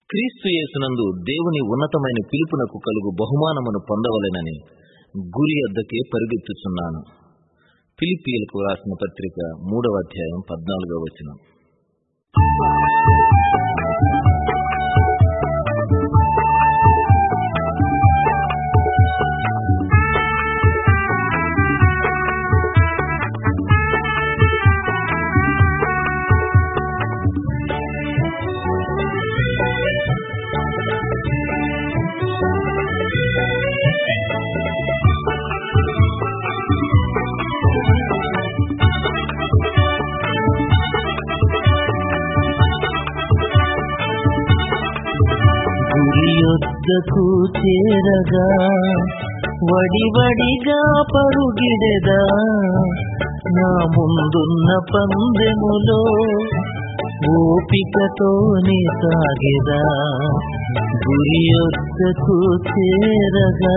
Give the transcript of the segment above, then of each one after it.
క్రీస్తు యేసునందు దేవుని ఉన్నతమైన పిలుపునకు కలుగు బహుమానమును పొందవలెనని గురి వద్దకే పరుగెత్తుచున్నాను. ఫిలిప్పీయులకు రాసిన పత్రిక 3వ అధ్యాయం 14వ వచనం. యొద్దకు చేరగా వడివడిగా పరుగిడెదా, నా ముందున్న పందెములో ఓపికతోనే సాగెదా. గురి యొద్దకు చేరగా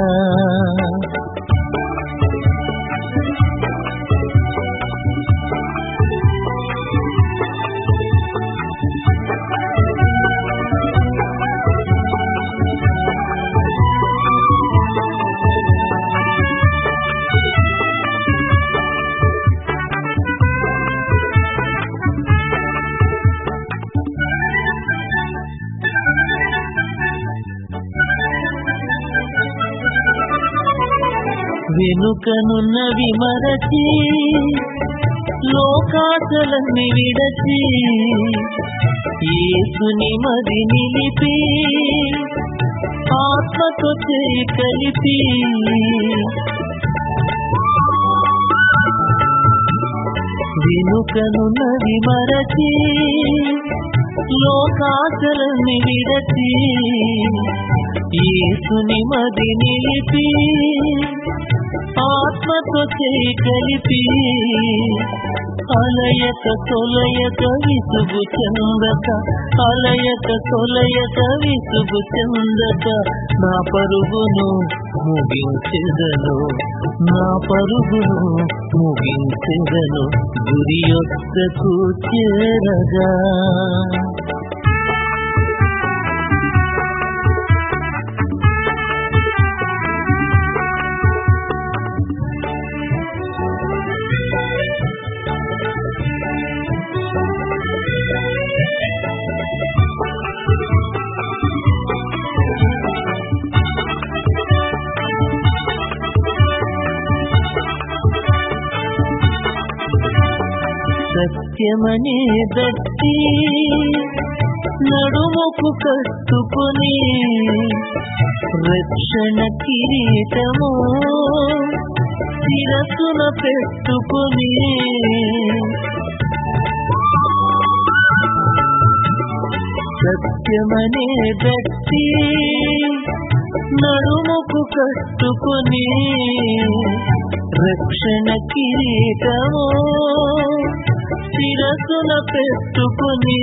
వెనుకనున్నవి మరచి లోకాచలన్ని విడచి యేసుని మది నిలిపి ఆత్మతో చేయి కలిపి వెనుకనున్నవి మరచి లోకాచలన్ని విడచి యేసుని మది నిలిపి ఆత్మతో చేయి కలిపి అలయక తొలయక విసుగు చెందక, అలయక తొలయక విసుగు చెందక నా పరుగును ముగించెదను, నా పరుగును ముగించెదను. గురి యొద్దకు చేరగా సత్యమనే దట్టి నడుముకు కట్టుకొని రక్షణ కిరీటము శిరసున పెట్టుకొని సత్యమనే దట్టి నడుముకు కట్టుకొని రక్షణ కిరీటము శిరసున పెట్టుకొని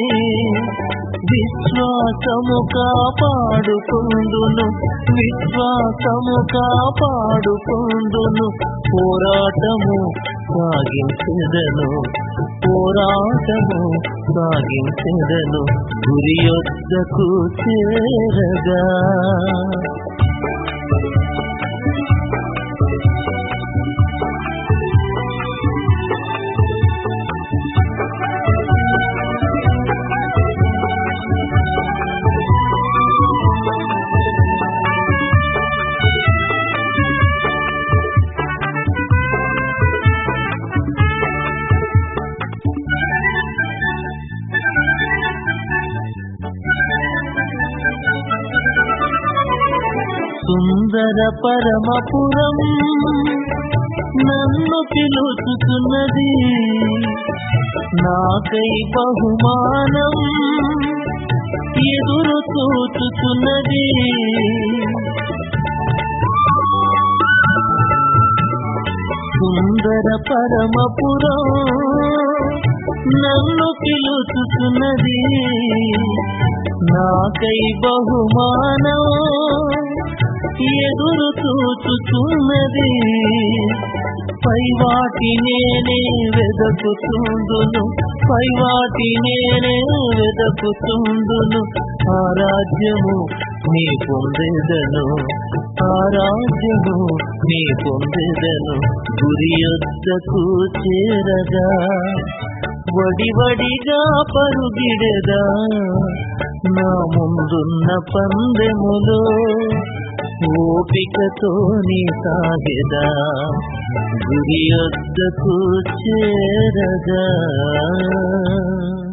విశ్వాసము కాపాడుకుందును, విశ్వాసము కాపాడుకుందును. పోరాటము సాగించెదను, పోరాటము సాగించెదను. గురి యొద్దకు చేరగా సుందర పరమపురం నన్ను పిలుచుతున్నది, నాకై బహుమానం ఎదురు చూచుతున్నది. సుందర పరమపురం నన్ను పిలుచుతున్నది, నాకై బహుమానం ఎదురు చూచుచున్నది. పై వాటి నేనే వెదకుతుందును, పై వాటి నేనే వెదకుతుందును. ఆ రాజ్యము నీ పొందెదను, ఆ రాజ్యము నీ పొందెదను. గురి యొద్దకు చేరగా వడివడిగా పరుగిడెదా, నా ముందున్న పందెములో ఓపికతో నీ సాగెదా. గురి యొద్దకు చేరగా